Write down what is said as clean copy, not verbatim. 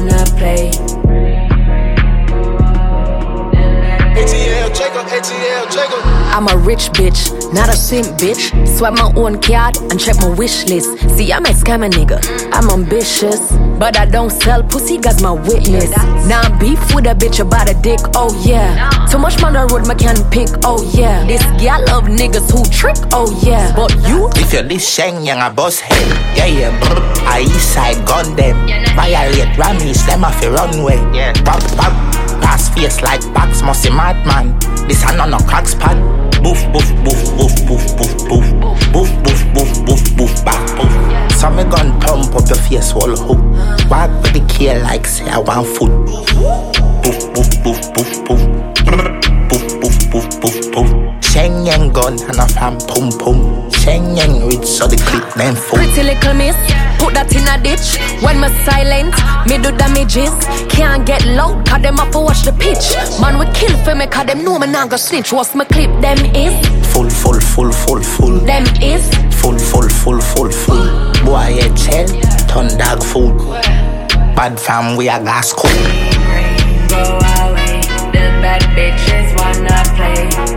wanna play. ATL Jacob. I'm a rich bitch, not a simp bitch. Swipe my own card and check my wish list. See, I'm a scammer nigga, I'm ambitious, but I don't sell pussy, God's my witness. Now I'm beef with a bitch about a dick, oh yeah. Too much man the road, my can pick, oh yeah. This girl love niggas who trick, oh yeah. But you, if you're this sheng, young a boss head. Yeah, brr. I east side gun them. Violate Rammies, them off a runway. Yeah, pop, pass face like Pax, musty madman. This a no cracks pad. Boof, boof, boof, boof, boof, boof, boof. Boof, boof, boof, boof, boof, back, boof. So me gun thump up your face whole hook. Walk with the key like say I want food. Boof, boof, boof, boof, boof. Boof, boof, boof, boof, boof. Sheng yang gun and a fan pum pum. Sheng yang rich so the clip name full. Pretty little miss, put that in a ditch. When me silent, me do damages. Can't get loud, cause them up to watch the pitch. Man we kill for me, cause them know me not go snitch. What's my clip, them is full. Them is full. Boy head shell, turn dog food. Bad fam we a gas cool. Go away, the bad bitches wanna play.